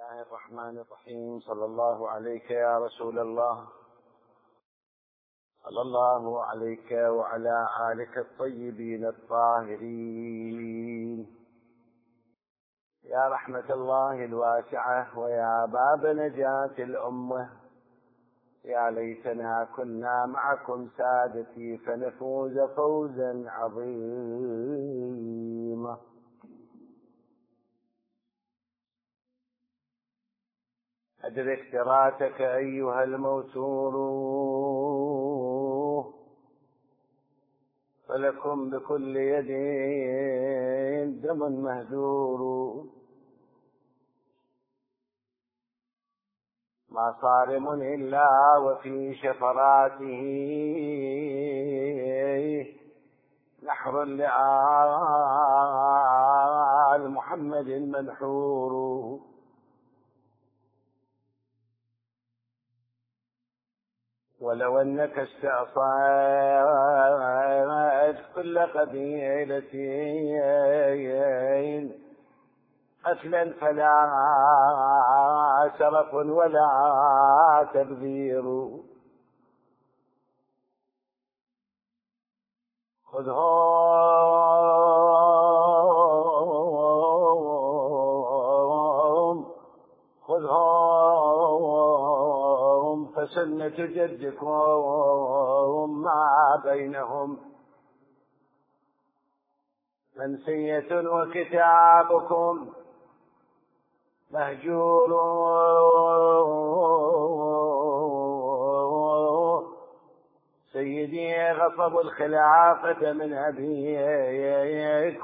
الله الرحمن الرحيم. صلى الله عليك يا رسول الله، صلى الله عليك وعلى آلك الطيبين الطاهرين. يا رحمة الله الواسعة ويا باب نجاة الأمة، يا ليتنا كنا معكم سادتي فنفوز فوزا عظيما. أدرك تراتك أيها الموتور، فلكم بكل يد دم مهدور، ما صارم إلا وفي شفراته نحر لآل محمد منحور. ولو أنك استعصيت كل قبيلة قتلا فلا شرف ولا تبذير، خذهم فسنة جدكم ما بينهم منسية وكتابكم مهجور. سيدي غصبوا الخلافة من أبيك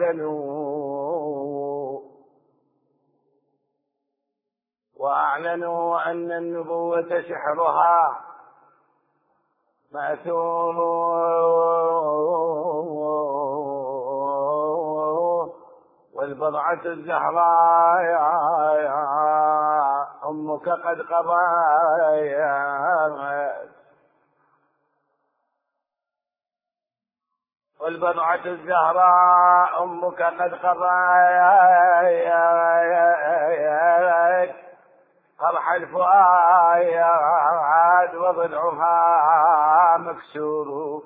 وأعلنوا أن النبوة سحرها مأثور، والبضعة الزهراء أمك قد قضيت، والبضعة الزهراء أمك قد قضيت قرح الفؤاد وضلعها مكسور.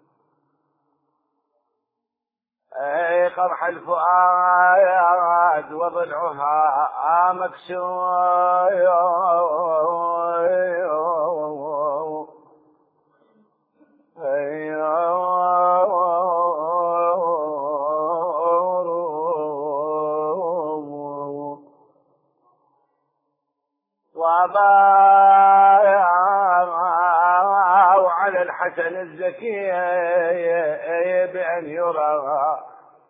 قرح الفؤاد وضلعها مكسور، وأباوا على الحسن الزكي بأن يرى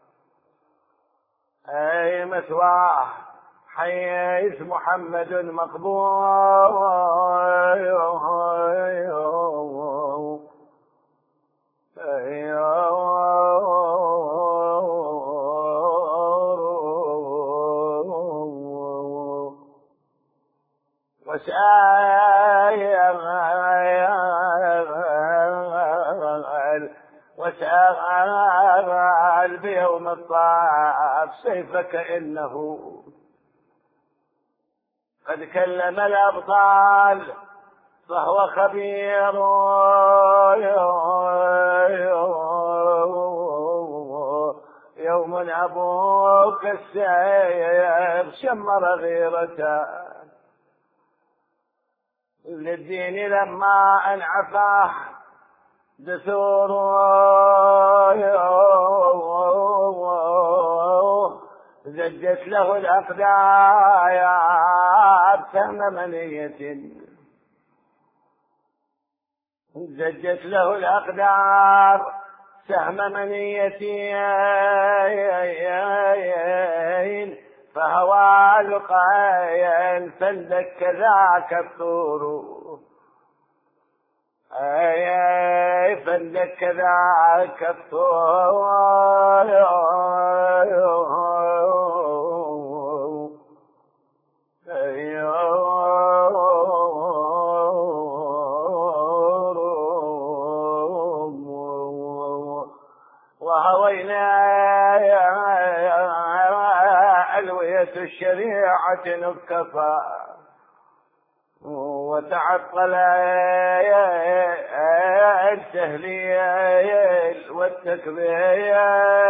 مثواه حيث محمد مقبول. واسأل بيوم الطاف سيفك إنه قد كلم الأبطال فهو خبير. يوم أبوك السيف شمر غيرته للدين لما انعفاه دثور، زجت له الأقدار سهم منية، زجت له الأقدار سهم منيتين فهوى لقايا فلك كذاك الطور، فلك كذاك الطور. وهوينا ألوية الشريعة شفاعة اكتفى وتعطل التهليل والتكبير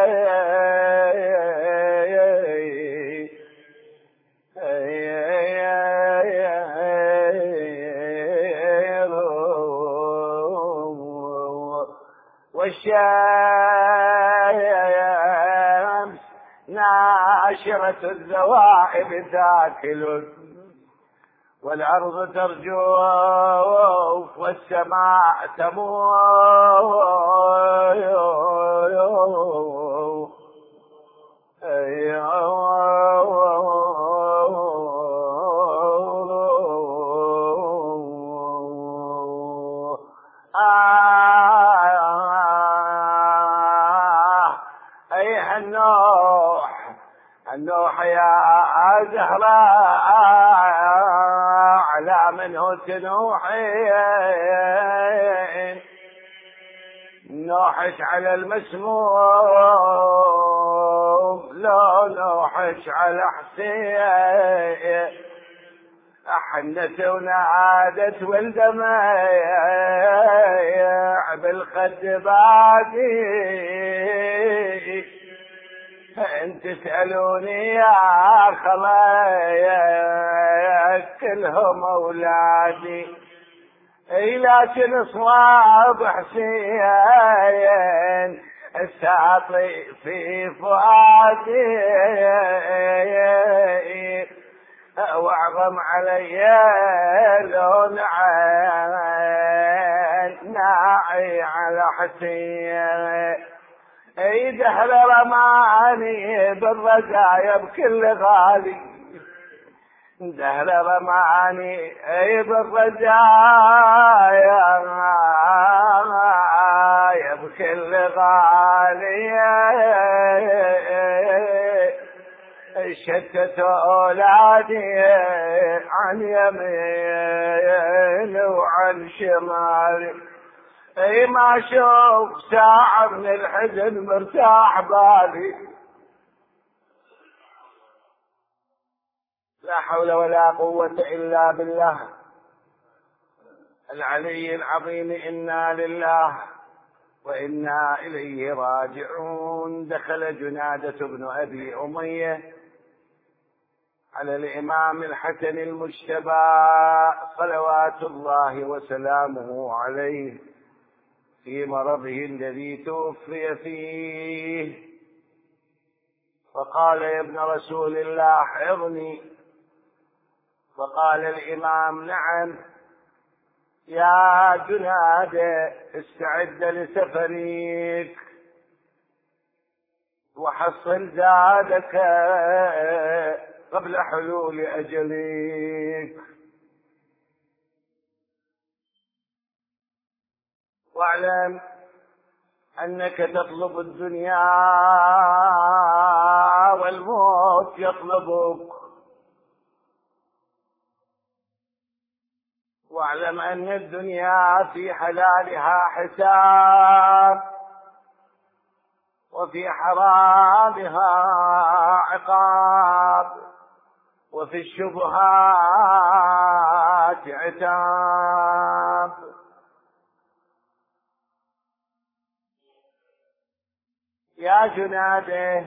والشمس ناشرة الذوائب تاكل والأرض ترجف والسماء تمور أيها النوح يا زهراء على منه تنوحين نوحش على المسموم لو نوحش على حسين أحنت ونعادت والدمع بالخد بادي انت تسألوني يا خلايا كلهم اولادي لكن صواب حسين الساطي في فؤادي واعظم علي لو ناعي على حسين دهر رماني بالرزايا بكل غالي دهر رماني بالرزايا بكل غالي شتت أولادي عن يمين وعن شمال ما اشوف ساعة من الحزن مرتاح بالي لا حول ولا قوة إلا بالله العلي العظيم إنا لله وإنا إليه راجعون دخل جنادة بن أبي أمية على الإمام الحسن المجتبى صلوات الله وسلامه عليه في مرضه الذي توفي فيه فقال يا ابن رسول الله حضني فقال الإمام نعم يا جنادة استعد لسفرك وحصل زادك قبل حلول أجلك واعلم أنك تطلب الدنيا والموت يطلبك واعلم أن الدنيا في حلالها حساب وفي حرامها عقاب وفي الشبهات عتاب يا جناده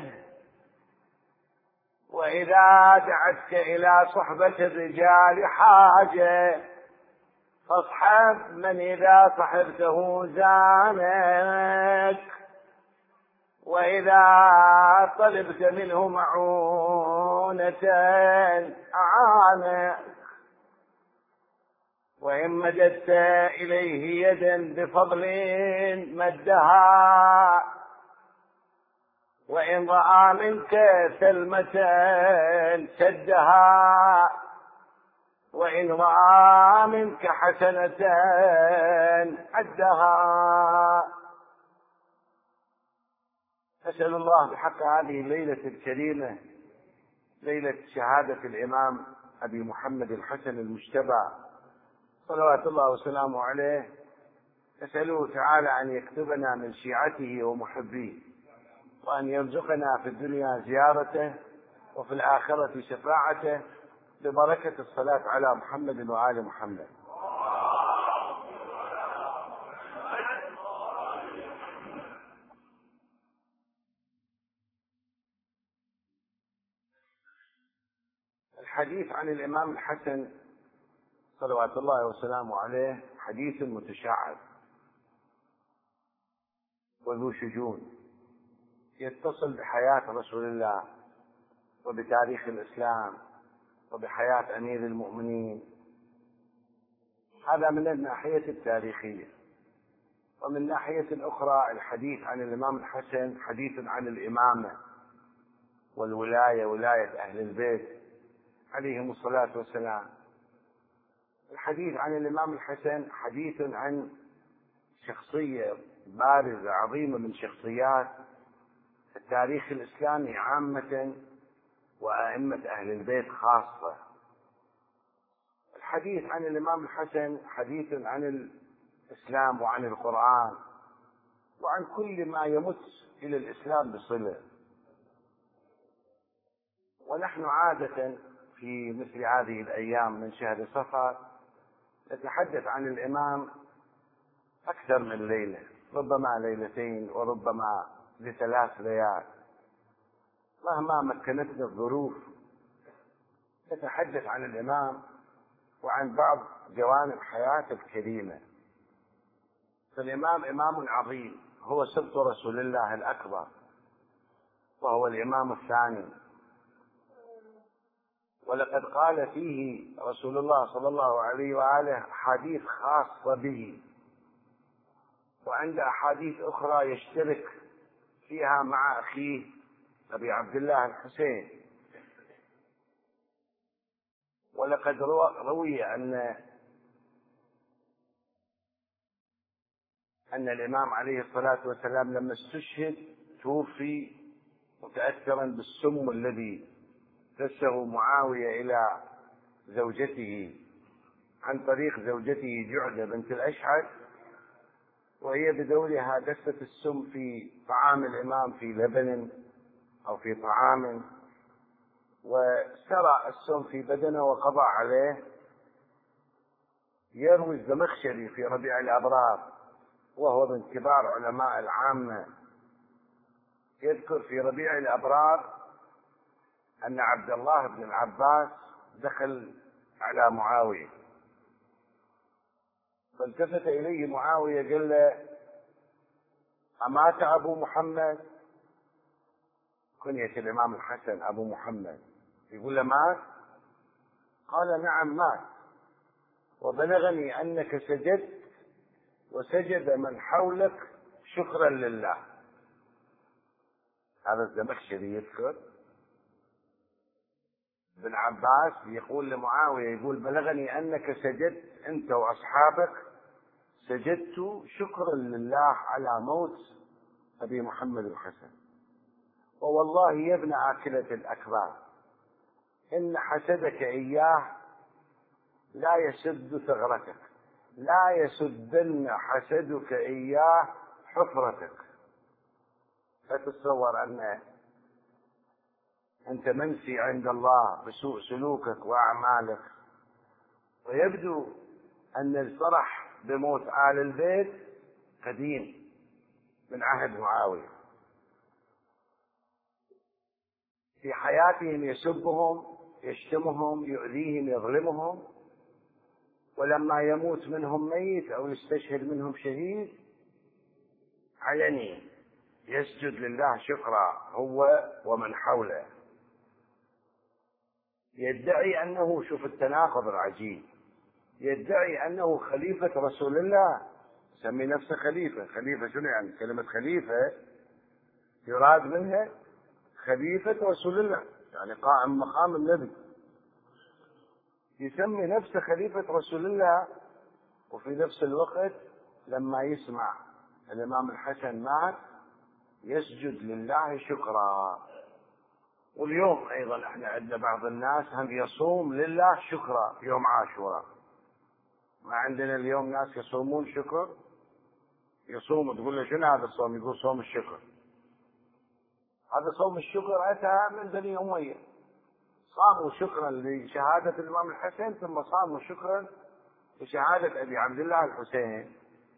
وإذا دعتك إلى صحبة الرجال حاجة فاصحب من إذا صحبته زانك وإذا طلبت منه معونة أعانك وإن مددت إليه يدا بفضل مدها وإن رأى منك سلمة سدها وإن رأى منك حسنة عدها. أسأل الله بحق هذه الليلة الكريمة ليلة شهادة الإمام أبي محمد الحسن المجتبى صلوات الله وسلامه عليه، أسأله تعالى أن يكتبنا من شيعته ومحبيه، وأن يرزقنا في الدنيا زيارته وفي الآخرة شفاعته، ببركة الصلاة على محمد وآل محمد. الحديث عن الإمام الحسن صلوات الله وسلامه عليه حديث متشعب وذو شجون، يتصل بحياة رسول الله وبتاريخ الإسلام وبحياة أمير المؤمنين. هذا من الناحية التاريخية. ومن الناحية أخرى الحديث عن الإمام الحسن حديث عن الإمامة والولاية، ولاية أهل البيت عليهم الصلاة والسلام. الحديث عن الإمام الحسن حديث عن شخصية بارزة عظيمة من شخصيات التاريخ الإسلامي عامة وأئمة أهل البيت خاصة. الحديث عن الإمام الحسن حديث عن الإسلام وعن القرآن وعن كل ما يمت إلى الإسلام بصلة. ونحن عادة في مثل هذه الأيام من شهر صفر نتحدث عن الإمام أكثر من ليلة، ربما ليلتين وربما ل3 ليال، مهما مكنتنا الظروف نتحدث عن الإمام وعن بعض جوانب حياته الكريمة. فالإمام إمام عظيم، هو سبط رسول الله الأكبر، وهو الإمام الثاني. ولقد قال فيه رسول الله صلى الله عليه وآله أحاديث خاصة به، وعند أحاديث أخرى يشترك فيها مع أخيه أبي عبد الله الحسين. ولقد روي أن الإمام عليه الصلاة والسلام لما استشهد توفي متأثرا بالسم الذي دسه معاوية إلى زوجته عن طريق زوجته جعدة بنت الأشعث، وهي بدورها دست السم في طعام الإمام في لبن أو في طعام، وسرى السم في بدنه وقضى عليه. يروي الزمخشري في ربيع الأبرار، وهو من كبار علماء العامة، يذكر في ربيع الأبرار أن عبد الله بن العباس دخل على معاوية، فالتفت إليه معاوية قال له: أمات أبو محمد؟ كنية الإمام الحسن أبو محمد. يقول له: مات؟ قال: نعم مات، وبلغني أنك سجدت وسجد من حولك شكرا لله. هذا الزمخشري يذكر ابن عباس يقول لمعاوية، يقول: بلغني أنك سجدت أنت وأصحابك، سجدت شكرا لله على موت أبي محمد الحسن. ووالله يا ابن آكلة الأكباد إن حسدك إياه لا يسد ثغرتك، لا يسدن حسدك إياه حفرتك. فتتصور أن أنت منسي عند الله بسوء سلوكك وأعمالك. ويبدو أن الفرح بموت آل البيت قديم من عهد معاوية. في حياتهم يسبهم، يشتمهم، يؤذيهم، يظلمهم، ولما يموت منهم ميت أو يستشهد منهم شهيد علني يسجد لله شكرا هو ومن حوله. يدعي أنه، شوف التناقض العجيب، يدعي أنه خليفة رسول الله، يسمي نفسه خليفة. خليفة شنو يعني؟ كلمة خليفة يراد منها خليفة رسول الله، يعني قائم مقام النبي، يسمي نفسه خليفة رسول الله. وفي نفس الوقت لما يسمع الإمام الحسن مات يسجد لله شكرا. واليوم أيضا احنا عندنا بعض الناس هم يصوم لله شكرا يوم عاشوراء. ما عندنا اليوم ناس يصومون شكر، يصوم تقول له شنو هذا الصوم؟ يقول صوم الشكر. هذا صوم الشكر أتى من بني أمية، صاموا شكرا لشهادة الإمام الحسن، ثم صاموا شكرا لشهادة أبي عبد الله الحسين.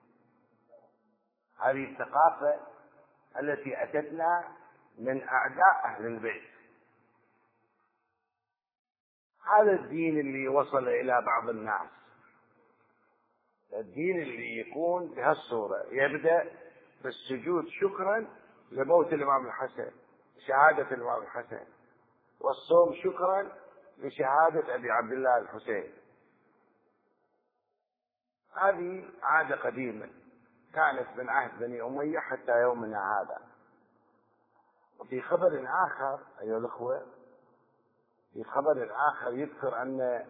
هذه الثقافة التي أتتنا من أعداء أهل البيت. هذا الدين اللي وصل إلى بعض الناس، الدين اللي يكون بهالصورة، يبدأ بالسجود شكرا لموت الإمام الحسن، شهادة الإمام الحسن، والصوم شكرا لشهادة أبي عبد الله الحسين. هذه عادة قديمة كانت من عهد بني أمية حتى يومنا هذا. وفي خبر آخر أيها الأخوة، في خبر آخر يذكر أن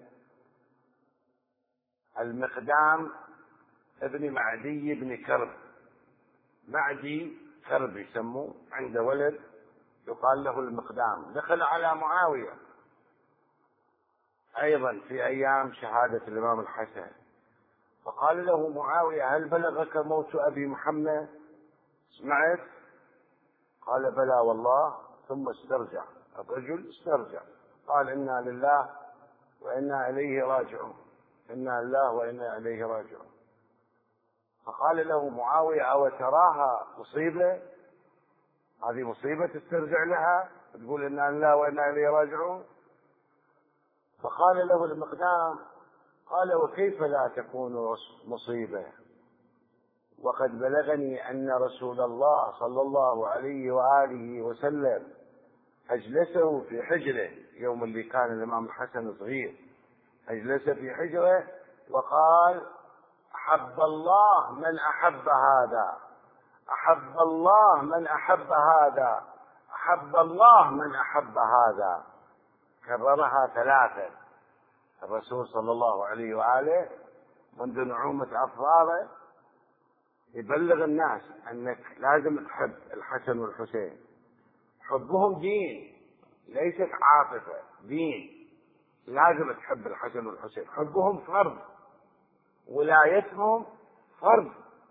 المقدام ابن معدي بن كرب، معدي كرب يسموه، عنده ولد يقال له المقدام، دخل على معاوية أيضا في أيام شهادة الإمام الحسن، فقال له معاوية: هل بلغك موت أبي محمد؟ سمعت؟ قال: بلى والله. ثم استرجع، الرجل استرجع، قال: إنا لله وإنا إليه راجعون، إنا لله وإنا إليه راجعون. فقال له معاوية: أو تراها مصيبة؟ هذه مصيبة تسترجع لها تقول إنا لله وإنا إليه راجعون؟ فقال له المقدام، قال: وكيف لا تكون مصيبة وقد بلغني أن رسول الله صلى الله عليه وآله وسلم أجلسه في حجره يوم اللي كان الإمام الحسن صغير، أجلس في حجره وقال: أحب الله من أحب هذا، أحب الله من أحب هذا، أحب الله من أحب هذا. كررها ثلاثة الرسول صلى الله عليه وآله منذ نعومة أظفاره، يبلغ الناس أنك لازم تحب الحسن والحسين. حبهم دين، ليست عاطفة، دين. لازم تحب الحسن والحسين، حبهم فرض، ولايتهم فرض.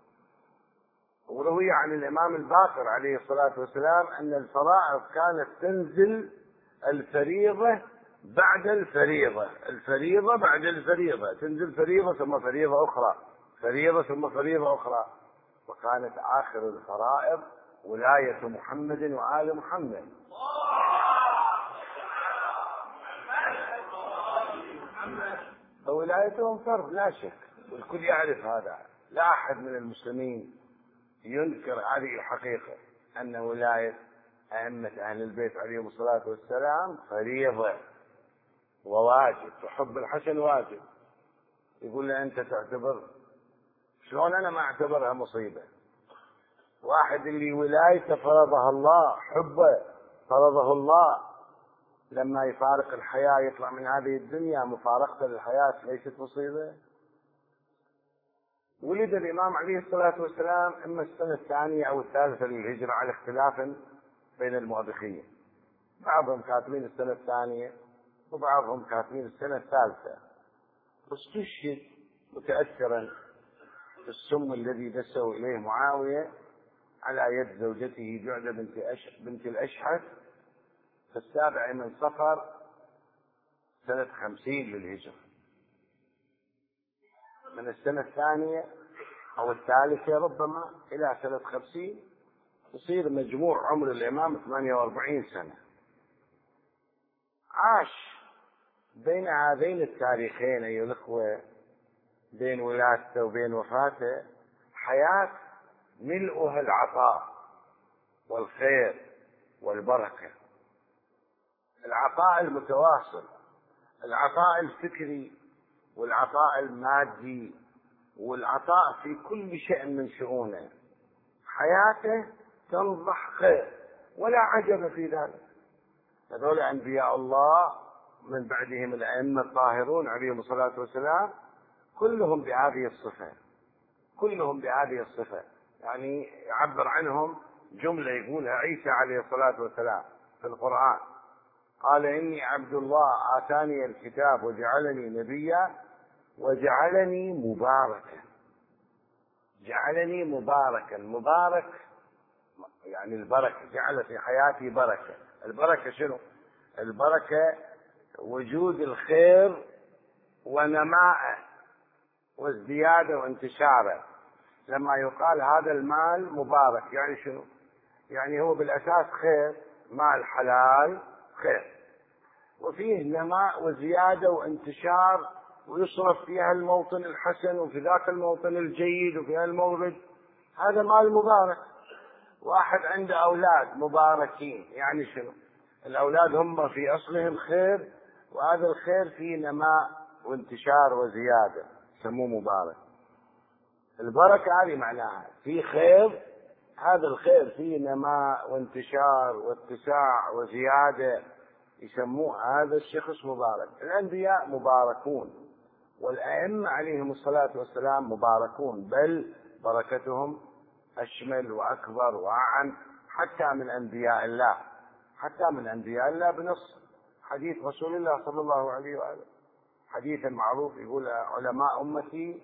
وروي عن الإمام الباقر عليه الصلاة والسلام أن الفرائض كانت تنزل الفريضة بعد الفريضة، الفريضة بعد الفريضة، تنزل فريضة ثم فريضة أخرى، فريضة ثم فريضة أخرى. وكانت آخر الفرائض ولاية محمد وآل محمد. فولايتهم فرض لا شك، والكل يعرف هذا، لا أحد من المسلمين ينكر هذه الحقيقة، أن ولاية أئمة أهل البيت عليهم الصلاة والسلام فريضة وواجب. وحب الحسن واجب. يقول له: أنت تعتبر؟ شلون أنا ما أعتبرها مصيبة؟ واحد اللي ولايته فرضها الله، حبه فرضه الله، لما يفارق الحياة يطلع من هذه الدنيا، مفارقته للحياة ليست مصيبة؟ ولد الإمام عليه الصلاة والسلام إما السنة الثانية أو الثالثة للهجرة على اختلاف بين المؤرخين، بعضهم كاتبين السنة الثانية وبعضهم كاتبين السنة الثالثة. واستشهد متأثرا بالسم الذي دسه إليه معاوية على يد زوجته جعدة بنت الأشحث في 7 من صفر سنة 50 للهجرة. من السنة الثانية أو الثالثة ربما إلى سنة 50 يصير مجموع عمر الإمام 48 سنة. عاش بين هذين التاريخين أيها الأخوة، بين ولادته وبين وفاته، حياة ملؤها العطاء والخير والبركة، العطاء المتواصل، العطاء الفكري والعطاء المادي والعطاء في كل شيء من شؤونه. حياته تنضح خير، ولا عجب في ذلك. هذول أنبياء الله من بعدهم الأئمة الطاهرون عليهم الصلاة والسلام كلهم بهذه الصفة، كلهم بهذه الصفة. يعني يعبر عنهم جملة يقولها عيسى عليه الصلاة والسلام في القرآن، قال: إني عبد الله آتاني الكتاب وجعلني نبيا وجعلني مباركا. جعلني مباركا، مبارك يعني البركة، جعل في حياتي بركة. البركة شنو؟ البركة وجود الخير ونماءه وازدياده وانتشاره. لما يقال هذا المال مبارك يعني شنو؟ يعني هو بالأساس خير، مال حلال خير، وفيه نماء وزيادة وانتشار، ويصرف في الموطن الحسن وفي ذاك الموطن الجيد وفي المورد، هذا مال مبارك. واحد عنده أولاد مباركين، يعني شنو؟ الأولاد هم في أصلهم خير، وهذا الخير فيه نماء وانتشار وزيادة، سموه مبارك. البركة هذه معناها في خير، هذا الخير فيه نماء وانتشار واتساع وزيادة، يسموه هذا الشخص مبارك. الأنبياء مباركون، والأئمة عليهم الصلاة والسلام مباركون، بل بركتهم أشمل وأكبر وأعم حتى من أنبياء الله، حتى من أنبياء الله بنص حديث رسول الله صلى الله عليه وآله، حديث معروف يقول علماء أمتي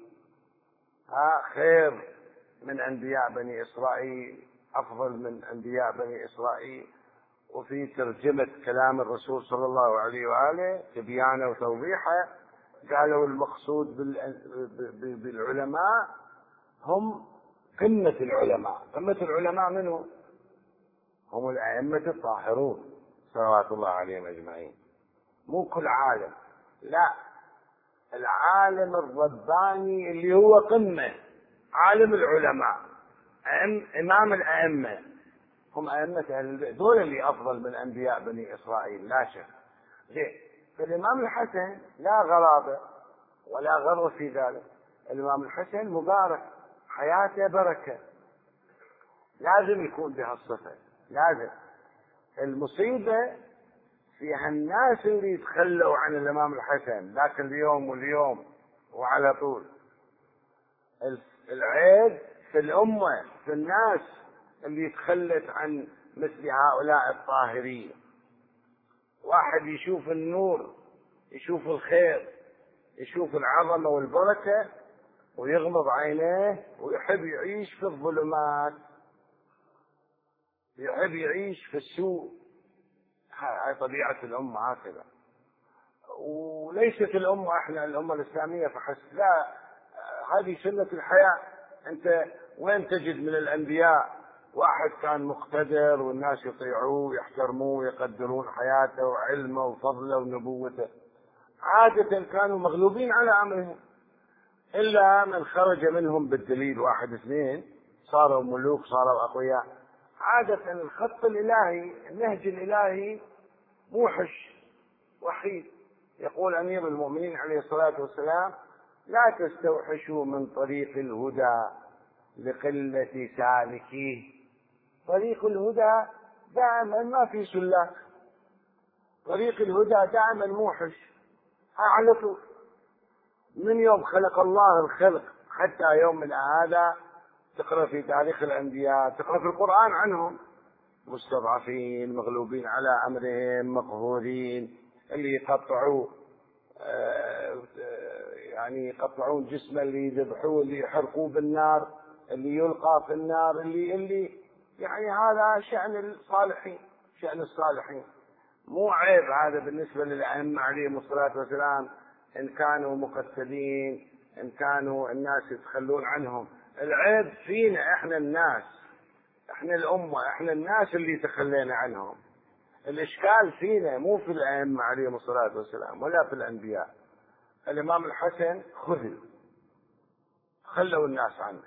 خير من أنبياء بني إسرائيل، أفضل من أنبياء بني إسرائيل. وفي ترجمة كلام الرسول صلى الله عليه وآله تبيانه وتوضيحه قالوا المقصود بالعلماء هم قمة العلماء. قمة العلماء منهم؟ هم الأئمة الطاهرون صلوات الله عليهم أجمعين، مو كل عالم، لا، العالم الرباني اللي هو قمة، عالم العلماء، إمام الأئمة، هم أئمة أهل البيت، دول اللي أفضل من أنبياء بني إسرائيل لا شك. ليه؟ فالإمام الحسن لا غرابة ولا غرو في ذلك، الإمام الحسن مبارك، حياته بركة، لازم يكون بهالصفة، لازم. المصيبة في هالناس اللي يتخلوا عن الإمام الحسن ذاك اليوم واليوم وعلى طول. العيب في الأمة، في الناس اللي يتخلت عن مثل هؤلاء الطاهرين. واحد يشوف النور، يشوف الخير، يشوف العظمة والبركة، ويغمض عينيه ويحب يعيش في الظلمات، يحب يعيش في السوء. هاي طبيعة الأمة هكذا. وليست الأمة احنا الأمة الإسلامية فحسب، لا، هذه سنة الحياة. أنت وين تجد من الأنبياء واحد كان مقتدر والناس يطيعوه ويحترموه ويقدرون حياته وعلمه وفضله ونبوته؟ عادة كانوا مغلوبين على أمرهم، إلا من خرج منهم بالدليل واحد اثنين صاروا ملوك، صاروا أقوياء. عادة الخط الإلهي، النهج الإلهي موحش وحيد. يقول أمير المؤمنين عليه الصلاة والسلام: لا تستوحشوا من طريق الهدى لقلة سالكيه. طريق الهدى دائما ما في سلاك، طريق الهدى دائما موحش على طول. من يوم خلق الله الخلق حتى يومنا هذا تقرأ في تاريخ الأنبياء، تقرأ في القرآن عنهم مستضعفين، مغلوبين على أمرهم، مقهورين، اللي يقطعوا يعني يقطعون جسمه، اللي يذبحوه، اللي يحرقوه بالنار، اللي يلقى في النار، اللي يعني هذا شأن الصالحين، شأن الصالحين. مو عيب هذا بالنسبة للأئمة عليهم الصلاة والسلام إن كانوا مقتدين، إن كانوا الناس يتخلون عنهم. العيب فينا إحنا الناس، إحنا الأمة، إحنا الناس اللي تخلينا عنهم. الإشكال فينا، مو في الأئمة عليهم الصلاة والسلام ولا في الأنبياء. الإمام الحسن خذل، خلوا الناس عنه،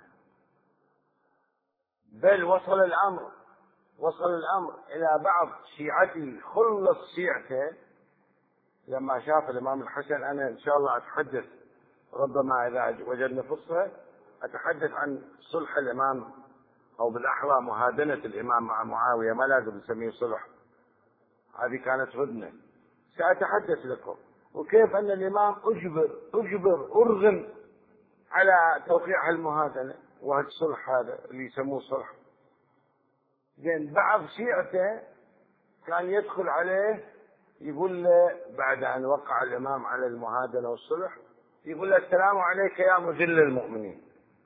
بل وصل الأمر إلى بعض شيعته خلص شيعته لما شاف الإمام الحسن. أنا إن شاء الله أتحدث، ربما إذا وجدنا فرصة أتحدث عن صلح الإمام، أو بالأحرى مهادنة الإمام مع معاوية، ما لازم نسميه صلح، هذه كانت هدنة. سأتحدث لكم وكيف أن الإمام أرغم على توقيع المهادنة والصلح هذا اللي يسموه صلح. زين، بعض شيعته كان يدخل عليه يقول له بعد أن وقع الإمام على المهادنة والصلح، يقول له: السلام عليك يا مذل المؤمنين.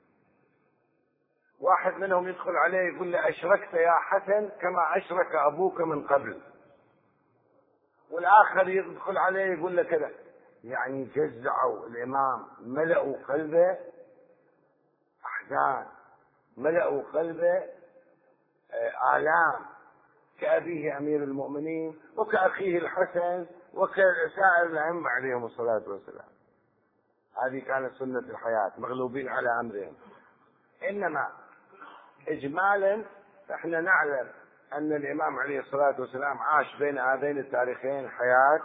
واحد منهم يدخل عليه يقول له: أشركت يا حسن كما أشرك أبوك من قبل. والآخر يدخل عليه يقول له كذا. يعني جزعوا الإمام، ملأوا قلبه أحزان، ملأوا قلبه آلام، كأبيه أمير المؤمنين وكأخيه الحسن وكسائر الأئمة عليهم الصلاة والسلام. هذه كانت سنة الحياة، مغلوبين على أمرهم. إنما إجمالا احنا نعلم أن الإمام عليه الصلاة والسلام عاش بين هذين التاريخين حياة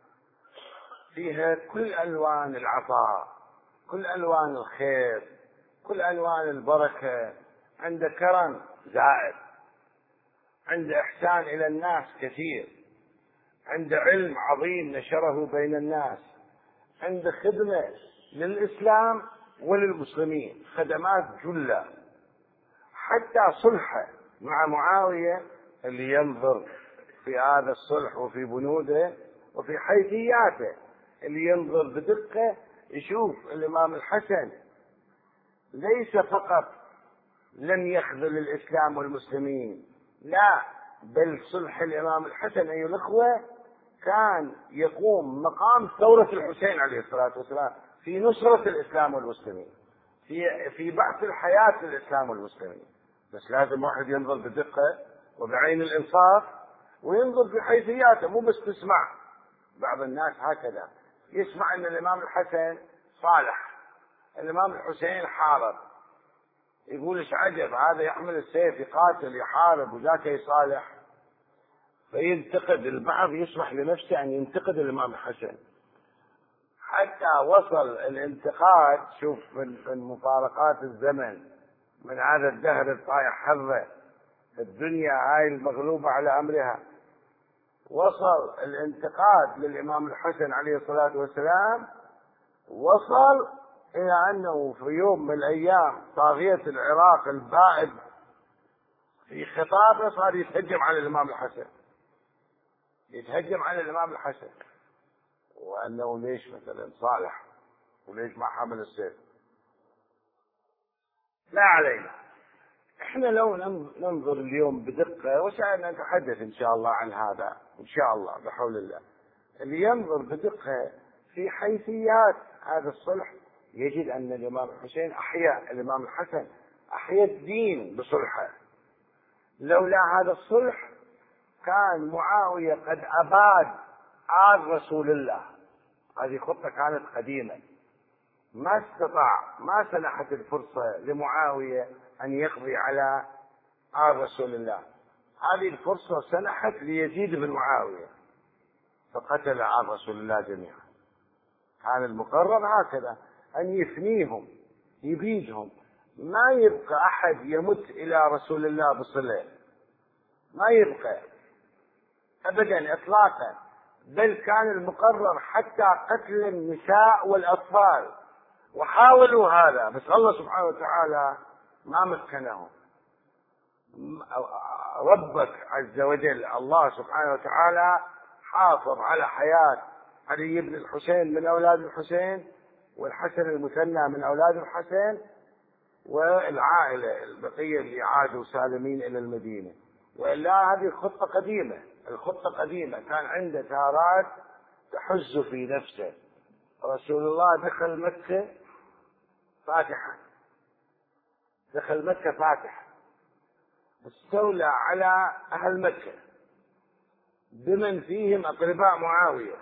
فيها كل ألوان العطاء، كل ألوان الخير، كل ألوان البركة. عند كرم زائد، عند إحسان إلى الناس كثير، عند علم عظيم نشره بين الناس، عند خدمة للإسلام وللمسلمين، خدمات جلة. حتى صلحه مع معاوية اللي ينظر في هذا الصلح وفي بنوده وفي حيثياته، اللي ينظر بدقة يشوف الإمام الحسن ليس فقط لم يخذل الإسلام والمسلمين، لا، بل صلح الإمام الحسن أيها الأخوة كان يقوم مقام ثورة الحسين عليه الصلاة والسلام في نصرة الإسلام والمسلمين، في بعث الحياة للإسلام والمسلمين. بس لازم واحد ينظر بدقة وبعين الإنصاف وينظر في حيثياته، مو بس تسمع. بعض الناس هكذا يسمع أن الإمام الحسن صالح، الإمام الحسين حارب، يقول ايش عجب هذا يحمل السيف يقاتل يحارب وذاك يصالح. فينتقد البعض، يسمح لنفسه أن ينتقد الإمام الحسن. حتى وصل الانتقاد، شوف من مفارقات الزمن، من هذا الدهر الطايح حظه، الدنيا هاي المغلوبة على أمرها، وصل الانتقاد للإمام الحسن عليه الصلاة والسلام، وصل إلى أنه في يوم من الأيام طاغية العراق البائد في خطابه صار يتهجم على الإمام الحسن، يتهجم على الإمام الحسن، وأنه ليش مثلا صالح وليش ما حمل السيف. لا علينا، احنا لو ننظر اليوم بدقة، وسألنا نتحدث إن شاء الله عن هذا إن شاء الله بحول الله، اللي ينظر بدقة في حيثيات هذا الصلح يجد أن الإمام الحسين أحيا، الإمام الحسن أحيا الدين بصلحه. لولا هذا الصلح كان معاوية قد أباد آل رسول الله. هذه خطة كانت قديمة، ما استطاع، ما سنحت الفرصة لمعاوية أن يقضي على آل رسول الله. هذه الفرصة سنحت ليزيد بن معاوية فقتل آل رسول الله جميعا. كان المقرر هكذا أن يفنيهم، يبيدهم، ما يبقى أحد يمت إلى رسول الله بصلة، ما يبقى أبدا إطلاقا. بل كان المقرر حتى قتل النساء والأطفال، وحاولوا هذا بس الله سبحانه وتعالى ما مكنهم. ربك عز وجل الله سبحانه وتعالى حافظ على حياة علي بن الحسين من أولاد الحسين، والحسن المثنى من أولاد الحسن، والعائلة البقية اللي عادوا سالمين إلى المدينة. وإلا هذه خطة قديمة، الخطة قديمة، كان عنده ثارات تحز في نفسه. رسول الله دخل مكة فاتحا، دخل مكة فاتح، استولى على أهل مكة بمن فيهم أقرباء معاوية،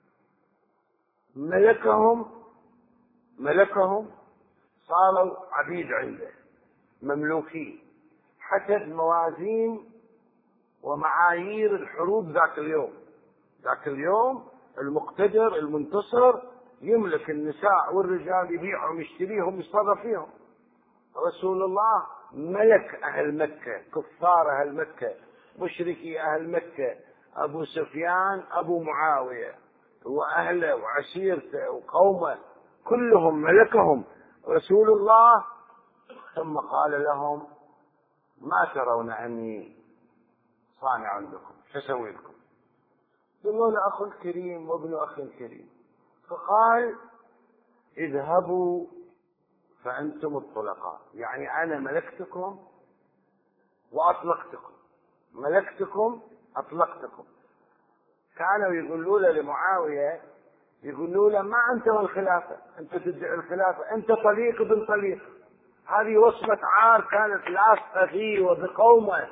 ملكهم صاروا عبيد عنده، مملوكين حسب موازين ومعايير الحروب ذاك اليوم. ذاك اليوم المقتدر المنتصر يملك النساء والرجال، يبيعهم يشتريهم يصرف فيهم. رسول الله ملك أهل مكة، كفار أهل مكة، مشركي أهل مكة، أبو سفيان أبو معاوية وأهله وعشيرته وقومه كلهم ملكهم رسول الله. ثم قال لهم: ما ترون أني صانع بكم، فسوي لكم؟ يقولون أخ كريم وابن أخ كريم. فقال: اذهبوا فأنتم الطلقاء، يعني أنا ملكتكم وأطلقتكم، ملكتكم أطلقتكم. كانوا يقولوا له لمعاوية، يقولوا له ما أنت والخلافة، أنت تدعي الخلافة، أنت طليق بن طليق. هذه وصمة عار كانت لاصقة فيه وبقومه،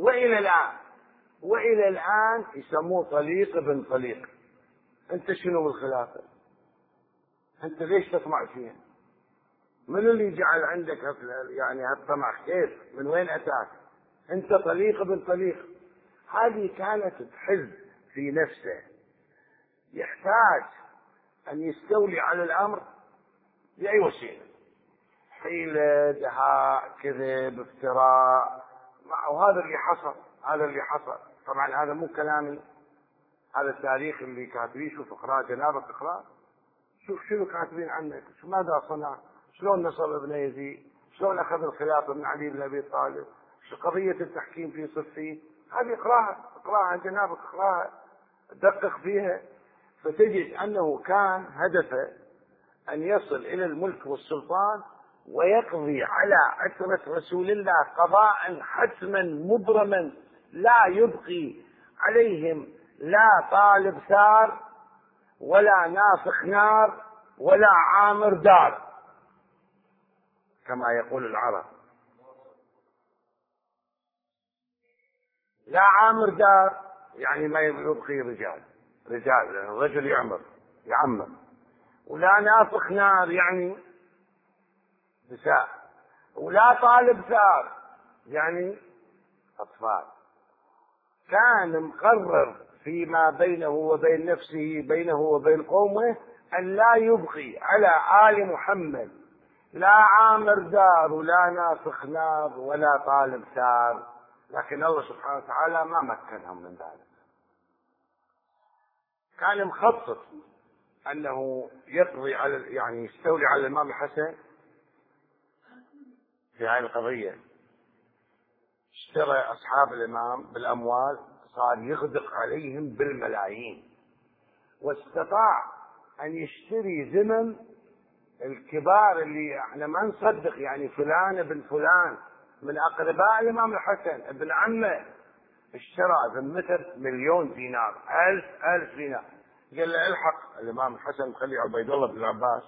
وإلى الآن يسموه طليق بن طليق. أنت شنو بالخلافة؟ أنت ليش تطمع فيها؟ من اللي جعل عندك يعني هالطمع؟ كيف؟ من وين أتاك؟ أنت طليق بن طليق. هذه كانت تحز في نفسه، يحتاج أن يستولي على الأمر بأي وسيلة، حيلة، دهاء، كذب، افتراء، وهذا اللي حصل. طبعا هذا مو كلامي، هذا التاريخ اللي كاتبين. شوف اقرأ جنابك، اقرأ شوف شنو كاتبين عنك، شو ماذا صنع، شلون نصب ابن يزيد، شلون أخذ الخلافة من علي بن أبي طالب، شو قضية التحكيم في صفين. هذه اقرأها جنابك، اقرأها، دقق فيها، فتجد أنه كان هدفه أن يصل إلى الملك والسلطان ويقضي على عترة رسول الله قضاء حتما مبرما لا يبقي عليهم لا طالب ثار ولا نافخ نار ولا عامر دار، كما يقول العرب. لا عامر دار يعني ما يبقي رجال الرجل يعمر، ولا نافخ نار يعني نساء، ولا طالب ثار يعني أطفال. كان مقرر فيما بينه وبين نفسه، بينه وبين قومه، أن لا يبقي على آل محمد لا عامر دار ولا نافخ نار ولا طالب ثار. لكن الله سبحانه وتعالى ما مكنهم من ذلك. كان مخطط أنه يقضي على، يعني يستولي على الإمام الحسن في هذه القضية. اشترى أصحاب الإمام بالأموال، صار يغدق عليهم بالملايين، واستطاع أن يشتري ذمم الكبار اللي احنا ما نصدق، يعني فلان ابن فلان من أقرباء الإمام الحسن ابن عمه اشترى ذمته 1,000,000 دينار، 1000 دينار. قال له الحق الإمام الحسن خلي عبيد الله بن العباس،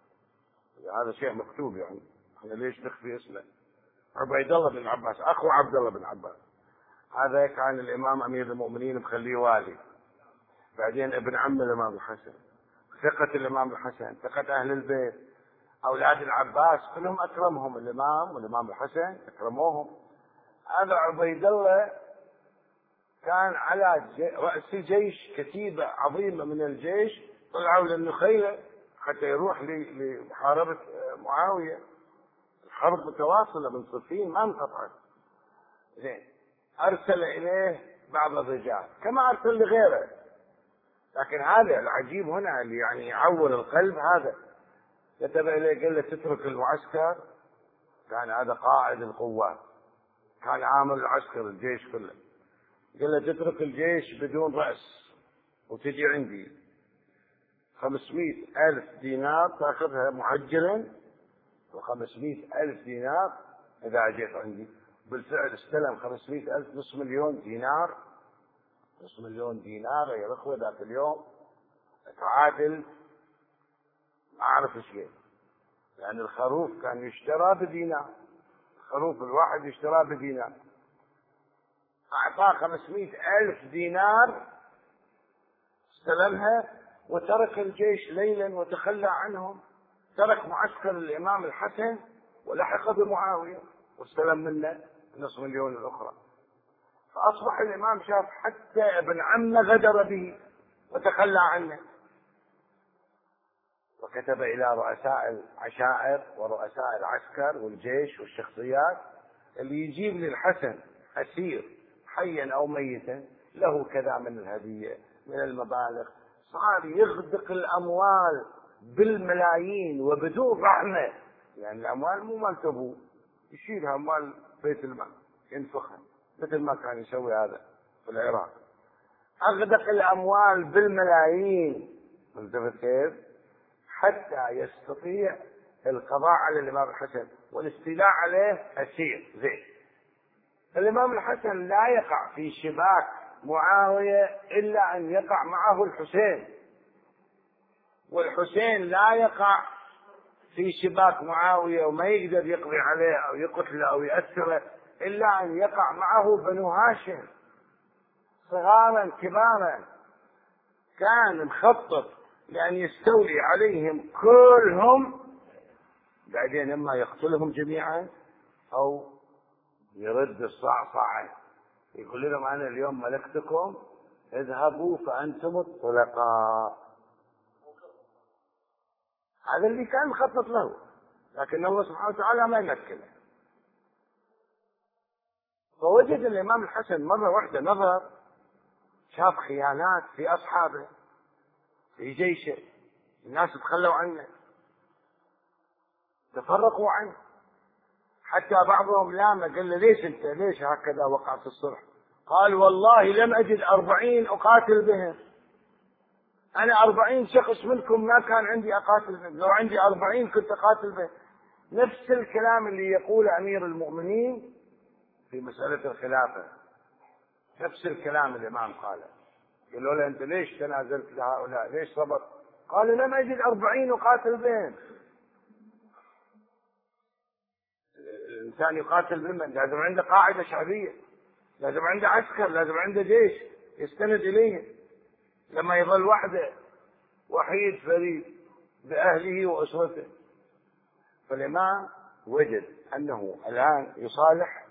هذا شيء مكتوب، يعني احنا ليش نخفي اسمه؟ عبيد الله بن العباس أخو عبد الله بن العباس، هذا كان الإمام أمير المؤمنين مخليه والي، بعدين ابن عم الإمام الحسن، ثقة الإمام الحسن، ثقة أهل البيت، أولاد العباس كلهم أكرمهم الإمام والإمام الحسن، أكرموهم. هذا عبيد الله كان على رأس جيش، كتيبة عظيمة من الجيش، طلعوا للنخيلة حتى يروح لمحاربة معاوية. الحرب متواصلة من صفين ما انقطعت. زين، أرسل إليه بعض الرجال كما أرسل لغيره، لكن هذا العجيب هنا اللي يعني يعور القلب، هذا كتب إليه قال له تترك المعسكر. كان هذا قائد القوات، كان عامل العسكر الجيش كله. قال له تترك الجيش بدون رأس وتجي عندي، 500,000 دينار تأخذها معجلا، و500,000 دينار إذا أجيت عندي. بالفعل استلم 500,000، نصف مليون دينار، نصف مليون دينار يا الأخوة ذاك اليوم تعادل ما أعرف شيء، يعني الخروف كان يشترى بدينار، الخروف الواحد يشترى بدينار. أعطاه 500,000 دينار، استلمها وترك الجيش ليلا وتخلى عنهم، ترك معسكر الإمام الحسن ولحق بمعاوية واستلم منه نصف مليون الأخرى. فأصبح الإمام شاف حتى ابن عمه غدر به وتخلى عنه، وكتب إلى رؤساء العشائر ورؤساء العسكر والجيش والشخصيات اللي يجيب للحسن أسير حيا أو ميتا له كذا من الهدية من المبالغ. صار يغدق الأموال بالملايين وبدون رحمة، يعني الأموال مو مال أبوه، يشيلها أموال بيت المال ينفخها مثل ما كان يسوي هذا في العراق. أغدق الأموال بالملايين، منتبه كيف؟ حتى يستطيع القضاء على الإمام الحسن والاستيلاء عليه أسير. زين، الإمام الحسن لا يقع في شباك معاوية إلا أن يقع معه الحسين، والحسين لا يقع في شباك معاوية وما يقدر يقضي عليه أو يقتله أو يأسره إلا أن يقع معه بنو هاشم صغارا كبارا. كان مخطط لأن يستولي عليهم كلهم، بعدين إما يقتلهم جميعا أو يرد الصعصعة يقول لهم أنا اليوم ملكتكم اذهبوا فأنتم الطلقاء. هذا اللي كان مخطط له، لكن الله سبحانه وتعالى ما يمكنه. فوجد الإمام الحسن مرة واحدة نظر، شاف خيانات في أصحابه في جيشه، الناس تخلوا عنه، تفرقوا عنه، حتى بعضهم لامه قال له ليش هكذا وقعت الصلح؟ قال والله لم أجد 40 أقاتل بهم، أنا 40 شخص منكم ما كان عندي أقاتل بهم، لو عندي 40 كنت أقاتل بهم. نفس الكلام اللي يقول أمير المؤمنين في مسألة الخلافة، نفس الكلام الإمام قاله. قالوا له أنت ليش تنازلت لهؤلاء؟ ليش صبر؟ قال لم أجد 40 أقاتل بهم. الإنسان يقاتل بمن؟ لازم عنده قاعدة شعبية، لازم عنده عسكر، لازم عنده جيش يستند إليه. لما يظل وحده وحيد فريد بأهله وأسرته. فالإمام وجد أنه الآن يصالح،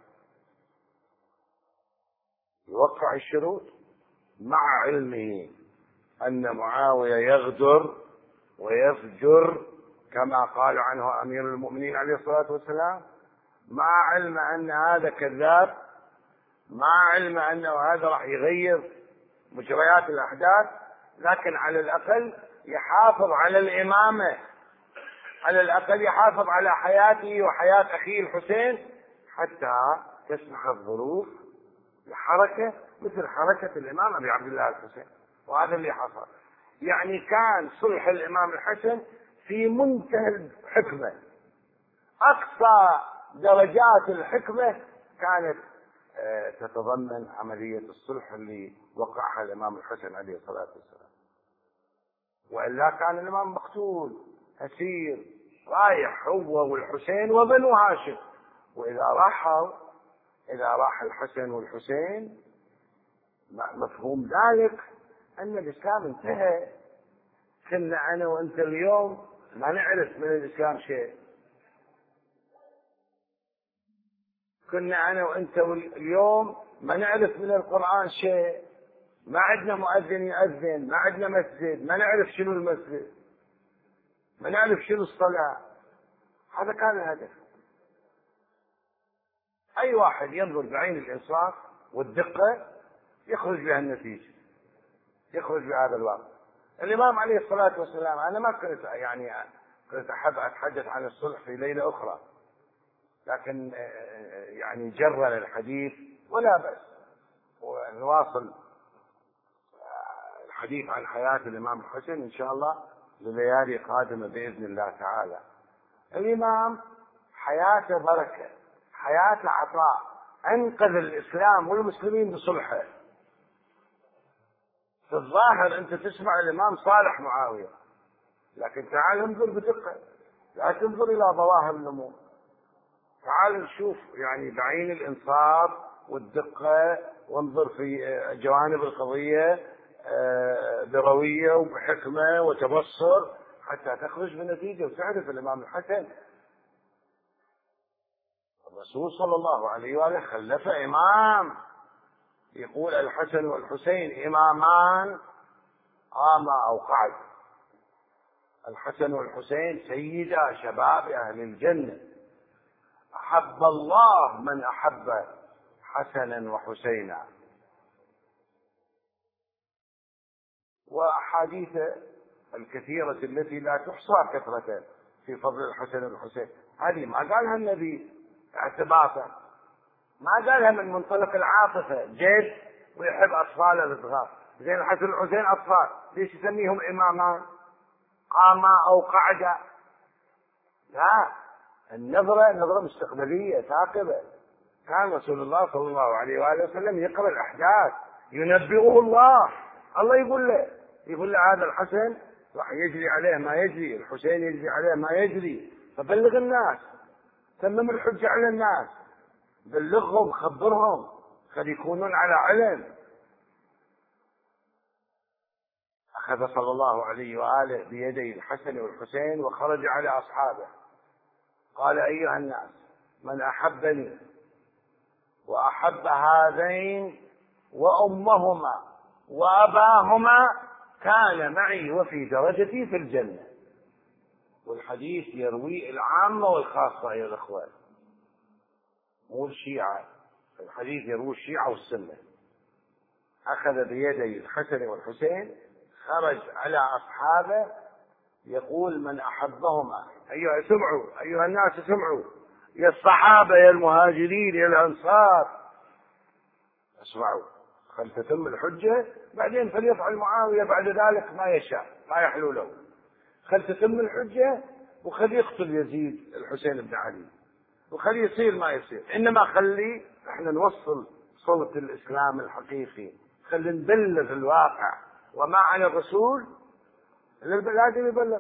يوقع الشروط، مع علمه أن معاوية يغدر ويفجر كما قال عنه أمير المؤمنين عليه الصلاة والسلام، مع علم أن هذا كذاب، مع علم أنه هذا راح يغير مجريات الأحداث، لكن على الأقل يحافظ على الإمامة، على الأقل يحافظ على حياته وحياة أخيه الحسين حتى تسمح الظروف لحركة مثل حركة الإمام أبي عبد الله الحسين. وهذا اللي حصل. يعني كان صلح الإمام الحسن في منتهى الحكمة، أقصى درجات الحكمة كانت تتضمن عملية الصلح اللي وقعها الإمام الحسن عليه الصلاة والسلام. وإلا كان الإمام مقتول أسير رايح هو والحسين وبنو هاشم. وإذا راح الحسن والحسين مفهوم ذلك أن الإسلام انتهى. كنا أنا وأنت اليوم ما نعرف من الإسلام شيء، كنا أنا وأنت اليوم ما نعرف من القرآن شيء، ما عندنا مؤذن يؤذن، ما عندنا مسجد، ما نعرف شنو المسجد، ما نعرف شنو الصلاة. هذا كان الهدف. أي واحد ينظر بعين الإنصاف والدقة يخرج بها النتيجة، يخرج بهذا الواقع. الإمام عليه الصلاة والسلام، أنا ما كنت أحب أتحدث عن الصلح في ليلة أخرى، لكن يعني جرى الحديث ولا بأس، ونواصل الحديث عن حياة الإمام الحسن إن شاء الله لليالي قادمة بإذن الله تعالى. الإمام حياته بركة، حياته عطاء، أنقذ الإسلام والمسلمين بصلحه. في الظاهر أنت تسمع الإمام صالح معاوية، لكن تعال انظر بدقة، لا تنظر إلى ظواهر الأمور، تعال نشوف يعني بعين الإنصاف والدقة، وانظر في جوانب القضية بروية وبحكمة وتبصر حتى تخرج بنتيجة وتعرف الإمام الحسن. الرسول صلى الله عليه وآله خلف إمام، يقول الحسن والحسين إمامان قاما أو قعد. الحسن والحسين سيدا شباب أهل الجنة، أحب الله من أحب حسنا وحسينا. وأحاديث الكثيرة التي لا تحصى كثرة في فضل الحسن والحسين، هذه ما قالها النبي اعتباطا، ما قالها من منطلق العاطفة، جد ويحب أطفاله الصغار. زين الحسن والحسين أطفال، ليش يسميهم إمامان قاما أو قعدا؟ لا، النظرة نظرة مستقبلية ثاقبة. كان رسول الله صلى الله عليه وآله وسلم يقرأ الأحداث، ينبئه الله يقول له هذا الحسن راح يجري عليه ما يجري، الحسين يجري عليه ما يجري، فبلغ الناس، تمم الحجة على الناس، بلغهم، خبرهم، قد يكونون على علم. أخذ صلى الله عليه وآله بيدي الحسن والحسين وخرج على أصحابه، قال: أيها الناس، من أحبني وأحب هذين وأمهما وأباهما كان معي وفي درجتي في الجنة. والحديث يروي العامة والخاصة يا الأخوان، مو الشيعة، الحديث يروي الشيعة والسنة. أخذ بيدي الحسن والحسين، خرج على أصحابه يقول: من أحبهما، أيها الناس اسمعوا، يا الصحابة يا المهاجرين يا الأنصار، اسمعوا، خل تتم الحجة، بعدين فليفعل معاوية بعد ذلك ما يشاء، ما يحلو له. خل تتم الحجة وخل يقتل يزيد الحسين بن علي، وخل يصير ما يصير، إنما خلي احنا نوصل صوت الإسلام الحقيقي، خلي نبلغ الواقع، وما على الرسول لازم يبلغ.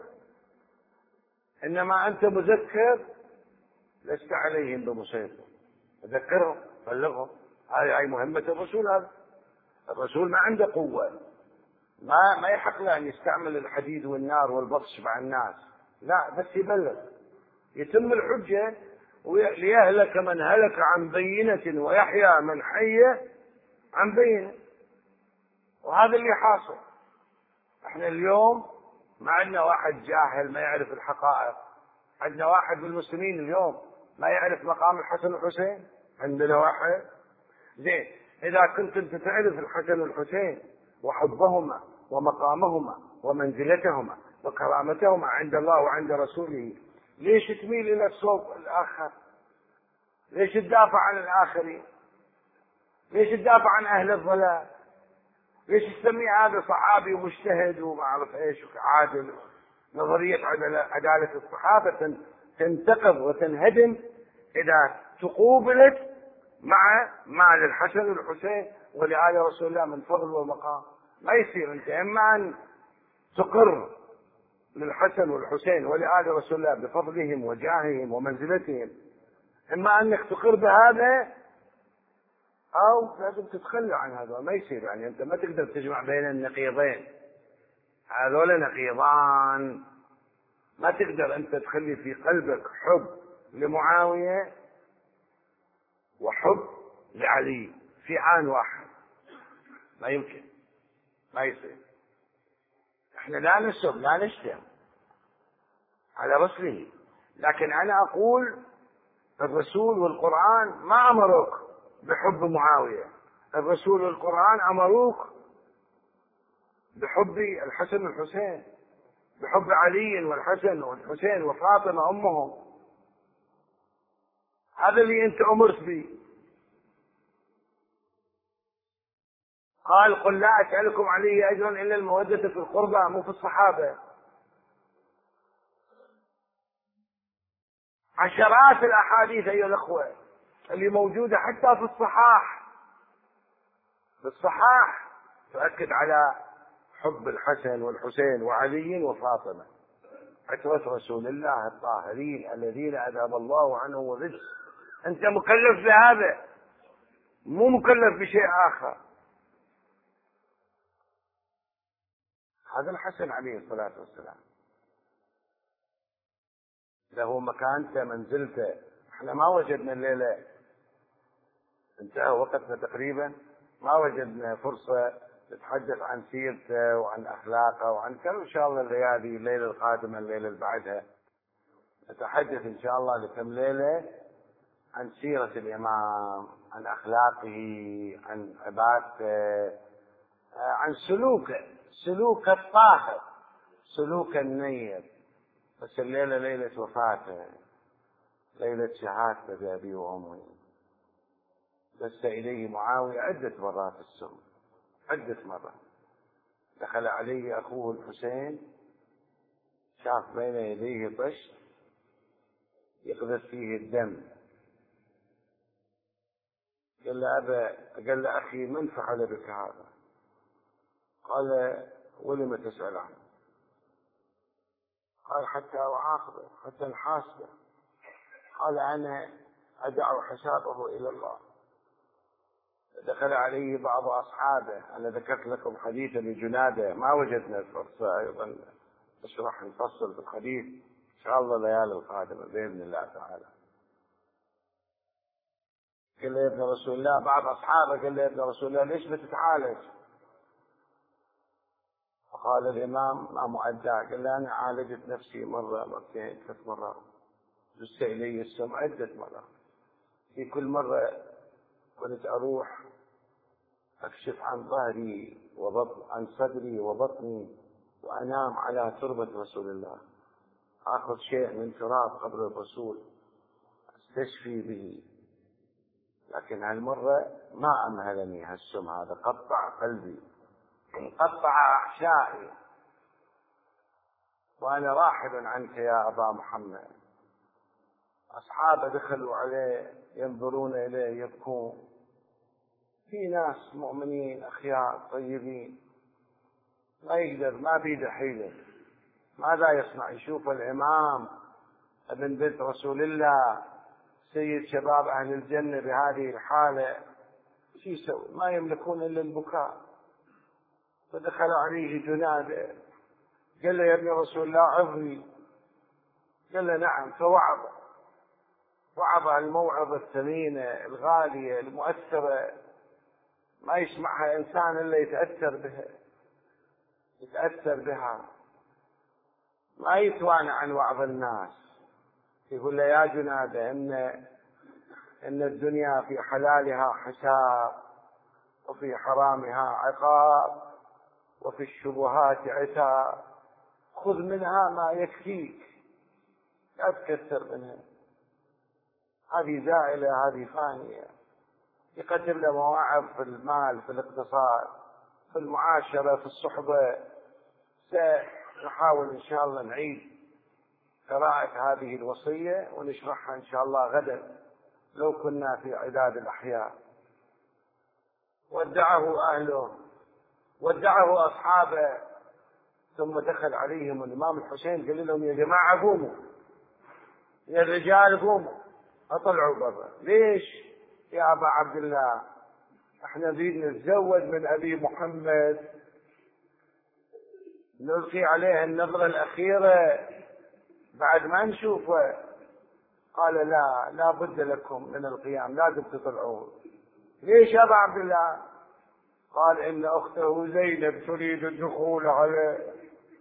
إنما أنت مذكر، لست عليهم بمسيطر، ذكرهم، بلغهم، هذه مهمة الرسول. هذا الرسول ما عنده قوة، ما يحق له أن يستعمل الحديد والنار والبطش مع الناس، لا، بس يبلغ، يتم الحجة، ليهلك من هلك عن بينة ويحيى من حي عن بينة. وهذا اللي حاصل. احنا اليوم ما عندنا واحد جاهل ما يعرف الحقائق، عندنا واحد من المسلمين اليوم ما يعرف مقام الحسن والحسين، عندنا واحد. زين، إذا كنت أنت تعرف الحسن والحسين وحبهما ومقامهما ومنزلتهما وكرامتهما عند الله وعند رسوله، ليش تميل إلى الصوب الآخر؟ ليش تدافع عن الآخرين؟ ليش تدافع عن أهل الضلال؟ ليش تسميه هذا صحابي ومجتهد وما أعرف إيش عادل؟ نظرية عدالة الصحابة تنتقض وتنهدم إذا تقوبلت مع مال الحسن والحسين ولآل رسول الله من فضل ومقام. ما يصير. أنت إما أن تقر للحسن والحسين ولآل رسول الله بفضلهم وجاههم ومنزلتهم، إما أنك تقر بهذا أو لازم تتخلى عن هذا. ما يصير، يعني أنت ما تقدر تجمع بين النقيضين، هذول نقيضان. ما تقدر أنت تخلي في قلبك حب لمعاوية وحب لعلي في آن واحد، ما يمكن، ما يصير. احنا لا نسب لا نشتم على رسله، لكن أنا أقول الرسول والقرآن ما أمروك بحب معاوية، الرسول والقرآن أمروك بحب الحسن والحسين، بحب علي والحسن والحسين وفاطمة أمهم. هذا اللي أنت أمرت به. قال: قل لا أسألكم عليه أجرا إلا المودة في القربى، مو في الصحابة. عشرات الأحاديث أيها الأخوة اللي موجودة حتى في الصحاح تؤكد على حب الحسن والحسين وعلي وفاطمة، عترة رسول الله الطاهرين الذين أذهب الله عنهم الرجس. أنت مكلف بهذا، مو مكلف بشيء آخر. هذا الحسن عليه الصلاة والسلام له مكانته منزلته. احنا ما وجدنا الليلة، انتهى وقتنا تقريبا، ما وجدنا فرصة نتحدث عن سيرته وعن أخلاقه وعن كم. إن شاء الله الليلة القادمة، الليلة اللي بعدها، نتحدث إن شاء الله لكم ليلة عن سيرة الإمام، عن أخلاقه، عن عبادته، عن سلوك الطاهر، سلوك النير. بس الليلة ليلة وفاته، ليلة شهادته بأبي وأمي. دس إليه معاوية عدة مرات السم، عدة مرات. دخل عليه أخوه الحسين، شاف بين يديه طشت يقذف فيه الدم، قال له أخي من فعل بك هذا؟ قال ولم تسأل عنه؟ قال حتى أعاقبه، حتى نحاسبه. قال أنا أدع حسابه إلى الله. دخل عليه بعض أصحابه. أنا ذكرت لكم حديثا لجنادة، ما وجدنا الفرصة أيضا نشرح نفصل في الحديث إن شاء الله الليالي القادمة بإذن الله تعالى. قال له يا ابن رسول الله، بعض أصحابه قال له يا ابن رسول الله ليش بتتعالج؟ فقال الإمام ما مؤدى. قال له أنا عالجت نفسي مرة مرتين 3 مرات، دس إلي السم عدة مرات. في كل مرة كنت أروح أكشف عن ظهري عن صدري وبطني وأنام على تربة رسول الله، أخذ شيء من تراب قبر الرسول أستشفي به. لكن هالمرة ما أمهلني هالسم هذا، قطع قلبي، قطع أحشائي، وأنا راحب عنك يا أبا محمد. أصحابه دخلوا عليه ينظرون إليه يبكون. في ناس مؤمنين أخيار طيبين ما يقدر، ما بيده حيلة، ماذا يصنع؟ يشوف الإمام ابن بنت رسول الله سيد شباب أهل الجنة بهذه الحالة، شو يسوي؟ ما يملكون إلا البكاء. فدخل عليه جنادة قال له يا ابن رسول الله عظني. قال له نعم. فوعظ الموعظة الثمينة الغالية المؤثرة، ما يسمعها إنسان إلا يتأثر بها، ما يتوانى عن وعظ الناس. يقول له يا جنادة إن الدنيا في حلالها حساب، وفي حرامها عقاب، وفي الشبهات عتاب، خذ منها ما يكفيك، لا تكثر منها، هذه زائلة هذه فانية. يقدم له مواعظ في المال، في الاقتصاد، في المعاشرة، في الصحبة. سنحاول إن شاء الله نعيد قراءة هذه الوصية ونشرحها إن شاء الله غدا لو كنا في عداد الأحياء. ودعه أهله، ودعه أصحابه، ثم دخل عليهم الإمام الحسين قال لهم يا جماعة قوموا، يا الرجال قوموا، اطلعوا برا. ليش يا أبا عبد الله؟ احنا نريد نتزوج من أبي محمد، نلقي عليه النظرة الأخيرة بعد ما نشوفه. قال لا بد لكم من القيام، لازم تطلعون. ليش يا أبا عبد الله؟ قال إن أخته زينب تريد الدخول عليه.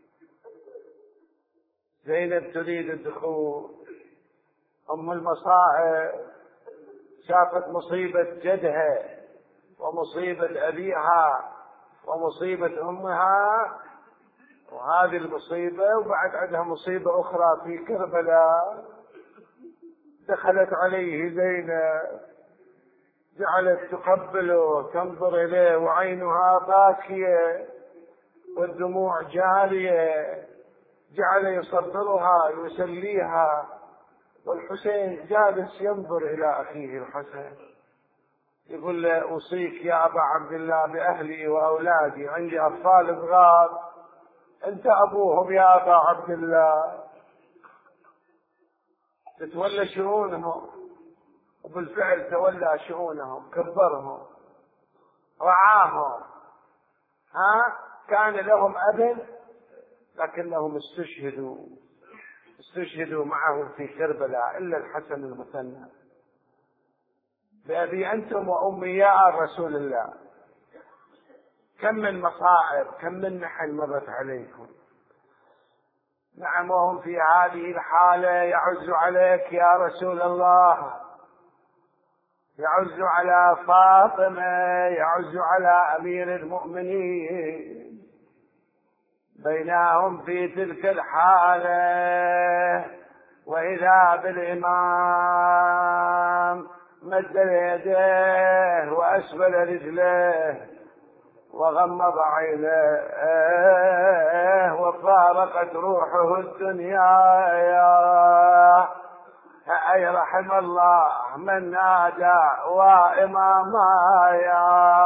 زينب تريد الدخول، أم المصائب، شافت مصيبة جدها ومصيبة أبيها ومصيبة أمها، وهذه المصيبة وبعد عندها مصيبة أخرى في كربلاء. دخلت عليه زينب، جعلت تقبله تنظر إليه وعينها باكية والدموع جارية، جعل يصبرها يسليها، والحسين جالس ينظر إلى أخيه الحسن. يقول له أوصيك يا أبا عبد الله بأهلي وأولادي، عندي أطفال صغار، أنت أبوهم يا أبا عبد الله، تتولى شؤونهم. وبالفعل تولى شؤونهم، كبرهم، رعاهم. كان لهم أب لكنهم استشهدوا معه في كربلاء إلا الحسن المثنى. بأبي أنتم وأمي يا رسول الله، كم من مصائب، كم من محن مرت عليكم. نعم، وهم في هذه الحالة يعز عليك يا رسول الله، يعز على فاطمة، يعز على أمير المؤمنين. بينهم في تلك الحالة وإذا بالإمام مد يديه وأسفل رجليه وغمض عينيه وفارقت روحه الدنيا. أي رحم الله من نادى وإمامايا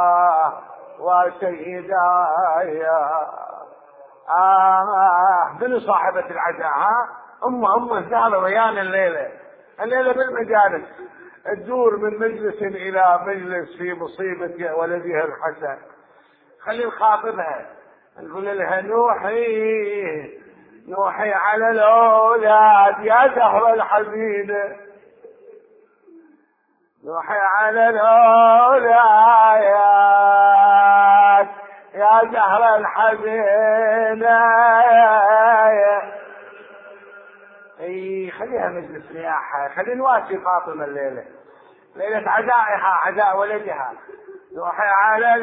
وسيدايا. من صاحبة العزاء؟ أم الزهرة ريان الليلة بالمجالس، تدور من مجلس إلى مجلس في مصيبة ولدها الحسن. خلي نخاطبها نقول لها نوحي على الأولاد يا زهرة الحزينة، نوحي على الأولاد يا زهرة الحزينة. خليها مجلس نياحة، خلي نواسي فاطمة ليلة عزائها، عزاء ولدها. نوحي على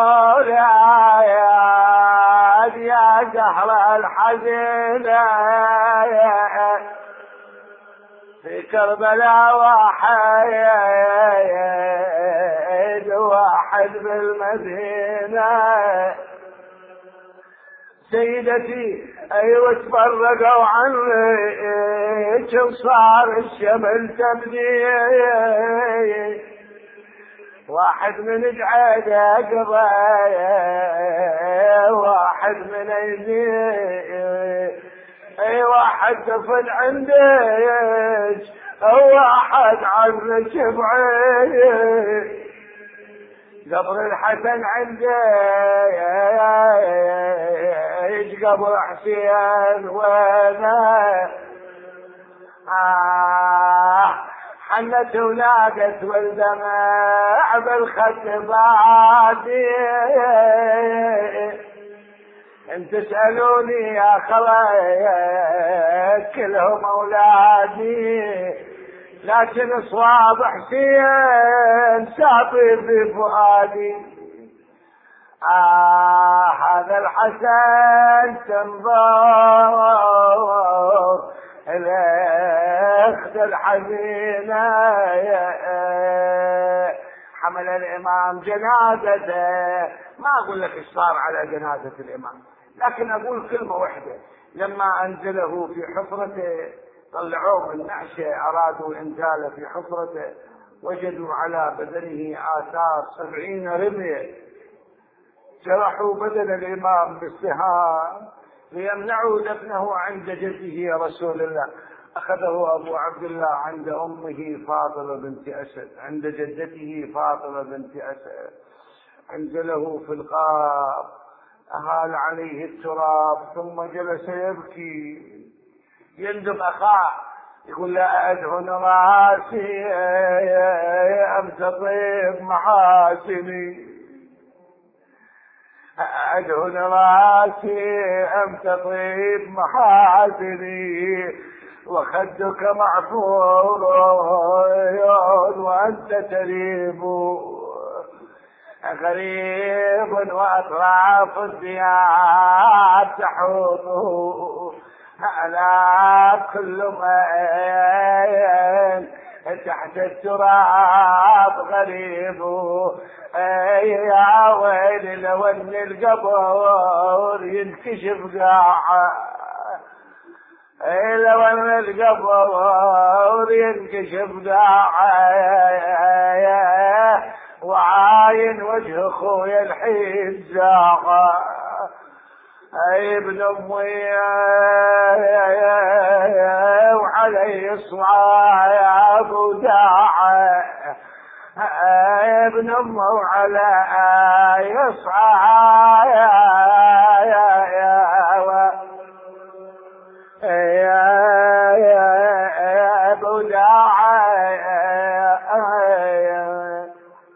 الأولاد يا زهرة الحزينة في كربلاء واحد بالمدينة. سيدتي أيوة تفرقوا عنك وصار الشمل تبدي، واحد من جعيده قضايا واحد من ايديه، اي واحد دفن عندك واحد عنك بعيد. قبر الحسن عندك قبر حسين وينه. حنت ونادت والدمع بالخد بادي، ان تسألوني يا خلايا كلهم اولادي، لكن صواب حسين ساطي في فؤادي. هذا الحسن تنظر الاخت الحزينة، حمل الامام جنازته. ما اقول لك ايش صار على جنازة الامام، لكن اقول كلمة واحدة. لما انزله في حفرته، طلعوه من نعشه، ارادوا انزاله في حفرته، وجدوا على بدنه آثار 70 رمية. جرحوا بدن الامام بالسهام ليمنعوا دفنه عند جده رسول الله. أخذه أبو عبد الله عند أمه فاطمة بنت أسد، عند جدته فاطمة بنت أسد. أنزله في القاب، أهال عليه التراب، ثم جلس يبكي يندب أخاه، يقول لا أدهن راسي أم تطيب محاسني، أدهن راسي أم تطيب محاسني، وخدك معفور وأنت تريب، غريب وأطراف الديار تحوطه، على كل من تحت التراب غريب. يا ويل لو ان القبر ينكشف قاعه، لو ان القبر ينكشف قاعه، وعاين وجه اخويا الحين زاغه. اي ابن امي وعلي صعاب وداعه، ابن امه وعلى يصعى يا ابو داعي.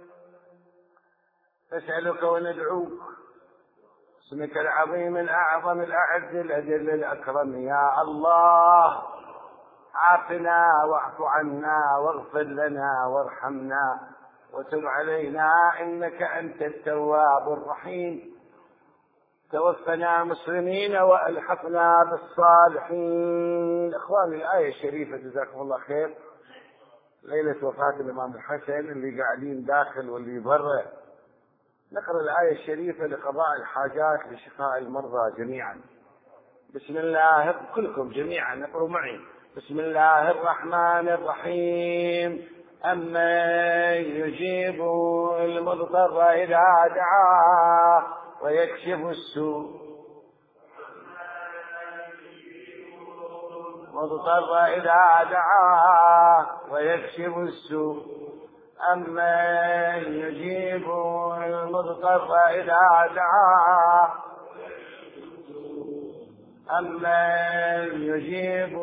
نسألك وندعوك اسمك العظيم الأعظم الأعز الأجل الأكرم، يا الله عافنا واعف عنا واغفر لنا وارحمنا وتب علينا إنك أنت التواب الرحيم. توفنا مسلمين وألحقنا بالصالحين. إخواني الآية الشريفة جزاكم الله خير، ليلة وفاة الإمام الحسن، اللي قاعدين داخل واللي برا، نقرأ الآية الشريفة لقضاء الحاجات لشفاء المرضى جميعا. بسم الله، كلكم جميعا اقروا معي. بسم الله الرحمن الرحيم. أمن يجيب المضطر إذا دعاه ويكشف السوء مضطر إذا دعاه ويكشف السوء. أمن يجيب المضطر إذا دعاه أمن يجيب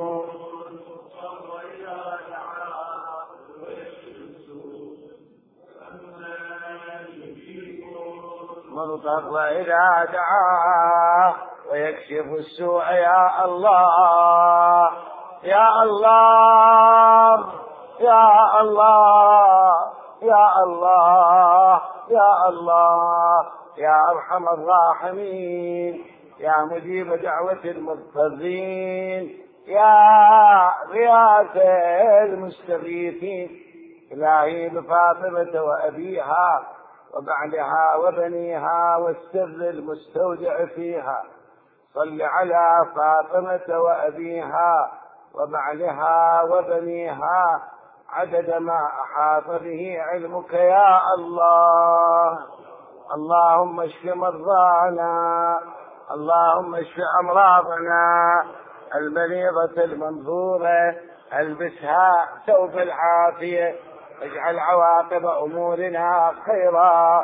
مضطر إذا دعاه ويكشف السوء. يا الله يا الله يا الله يا الله يا الله يا أرحم الراحمين، يا مجيب دعوة المضطرين، يا غياث المستغيثين. إلهي بفاطمة وأبيها وبعلها وبنيها والسر المستودع فيها، صل على فاطمة وأبيها وبعلها وبنيها عدد ما أحاط به علمك يا الله. اللهم اشف مرضانا، اللهم اشف أمراضنا المريضة المنظورة، البسها ثوب العافية، اجعل عواقب أمورنا خيرا،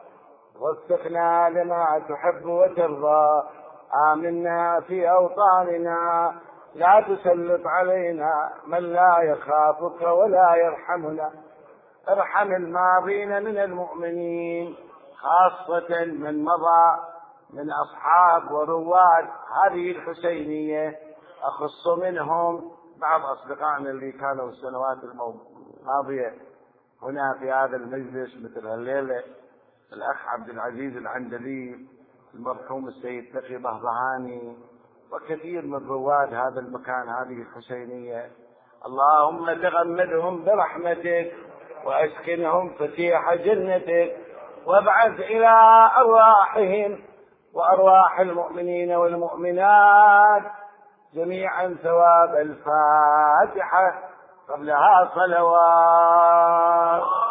وفقنا لما تحب وترضى. آمنا في أوطاننا، لا تسلط علينا من لا يخافك ولا يرحمنا. ارحم الماضين من المؤمنين، خاصة من مضى من أصحاب ورواد هذه الحسينية. أخص منهم بعض أصدقائنا اللي كانوا السنوات الماضية هنا في هذا المجلس، مثل الليلة الأخ عبد العزيز العندلي، المرحوم السيد تقي بهضهاني، وكثير من رواد هذا المكان هذه الحسينية. اللهم تغمدهم برحمتك وأسكنهم فسيح جنتك، وابعث إلى أرواحهم وأرواح المؤمنين والمؤمنات جميعا ثواب الفاتحة قبلها صلوات.